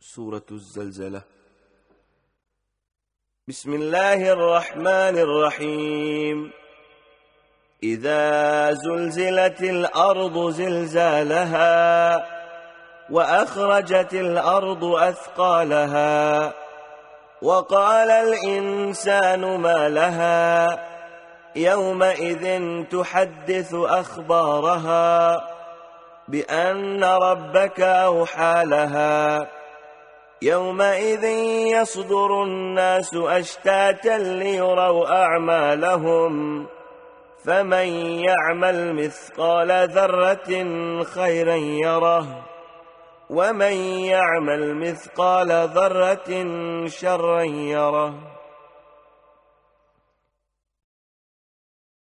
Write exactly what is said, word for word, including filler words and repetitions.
سورة الزلزلة. بسم الله الرحمن الرحيم. إذا زلزلت الأرض زلزالها وأخرجت الأرض أثقالها وقال الإنسان ما لها يومئذ تحدث أخبارها بأن ربك أوحى لها يومئذ يصدر الناس أشتاتا ليروا أعمالهم فمن يعمل مثقال ذرة خيرا يره ومن يعمل مثقال ذرة شرا يره.